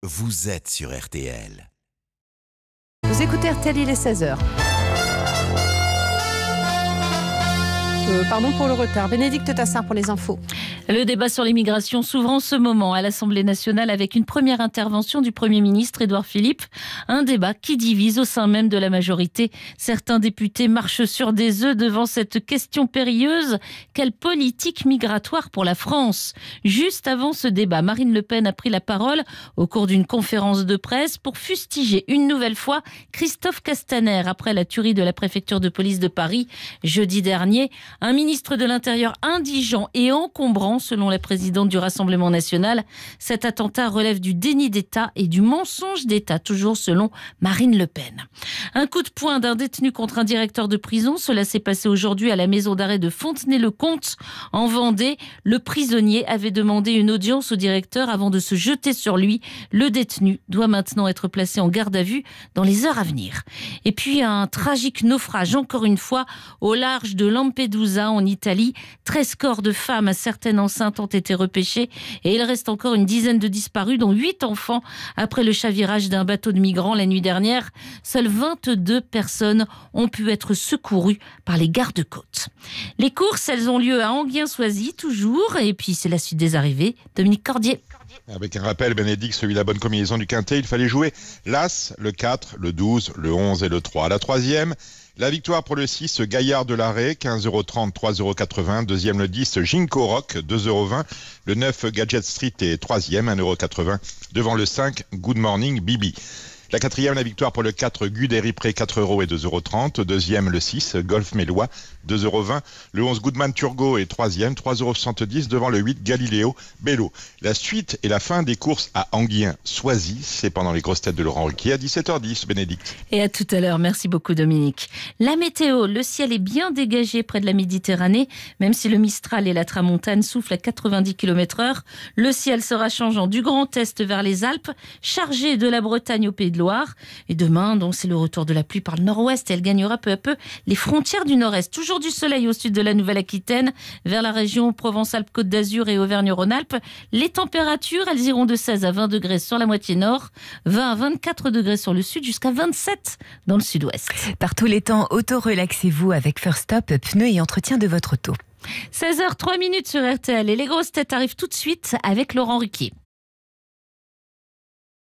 vous êtes sur RTL. Vous écoutez RTL, il est 16h. Pardon pour le retard. Bénédicte Tassard pour les infos. Le débat sur l'immigration s'ouvre en ce moment à l'Assemblée nationale avec une première intervention du Premier ministre Édouard Philippe. Un débat qui divise au sein même de la majorité. Certains députés marchent sur des œufs devant cette question périlleuse. Quelle politique migratoire pour la France ? Juste avant ce débat, Marine Le Pen a pris la parole au cours d'une conférence de presse pour fustiger une nouvelle fois Christophe Castaner après la tuerie de la préfecture de police de Paris jeudi dernier. Un ministre de l'Intérieur indigent et encombrant, selon la présidente du Rassemblement national. Cet attentat relève du déni d'État et du mensonge d'État, toujours selon Marine Le Pen. Un coup de poing d'un détenu contre un directeur de prison. Cela s'est passé aujourd'hui à la maison d'arrêt de Fontenay-le-Comte, en Vendée. Le prisonnier avait demandé une audience au directeur avant de se jeter sur lui. Le détenu doit maintenant être placé en garde à vue dans les heures à venir. Et puis un tragique naufrage, encore une fois, au large de Lampedusa, en Italie. 13 corps de femmes, certaines enceintes, ont été repêchés et il reste encore une dizaine de disparus, dont 8 enfants, après le chavirage d'un bateau de migrants la nuit dernière. Seules 22 personnes ont pu être secourues par les gardes-côtes. Les courses, elles ont lieu à Enghien-Soisy, toujours, et puis c'est la suite des arrivées. Dominique Cordier. Avec un rappel, Bénédicte, celui de la bonne combinaison du quintet, il fallait jouer l'As, le 4, le 12, le 11 et le 3. La troisième, la victoire pour le 6, Gaillard de l'Arrêt, 15,30 €, 3,80 €. Deuxième, le 10, Ginkgo Rock, 2,20 €. Le 9, Gadget Street est troisième, 1,80 €. Devant le 5, Good Morning Bibi. La quatrième, la victoire pour le 4, Guderipré, 4 € et 2,30 €. Deuxième, le 6, Golf Mélois, 2,20 €. Le 11, Goodman Turgot est troisième, 3,70 € devant le 8, Galiléo Bello. La suite et la fin des courses à Enghien-Soisy, c'est pendant les grosses têtes de Laurent Ruquier à 17h10, Bénédicte. Et à tout à l'heure, merci beaucoup Dominique. La météo, le ciel est bien dégagé près de la Méditerranée, même si le Mistral et la Tramontane soufflent à 90 km/h. Le ciel sera changeant du Grand Est vers les Alpes, chargé de la Bretagne au Pays de Loire. Et demain, donc, c'est le retour de la pluie par le nord-ouest et elle gagnera peu à peu les frontières du nord-est. Toujours du soleil au sud de la Nouvelle-Aquitaine, vers la région Provence-Alpes-Côte d'Azur et Auvergne-Rhône-Alpes. Les températures, elles iront de 16 à 20 degrés sur la moitié nord, 20 à 24 degrés sur le sud, jusqu'à 27 dans le sud-ouest. Par tous les temps, auto-relaxez-vous avec First Stop, pneus et entretien de votre auto. 16h03 sur RTL et les grosses têtes arrivent tout de suite avec Laurent Ruquier.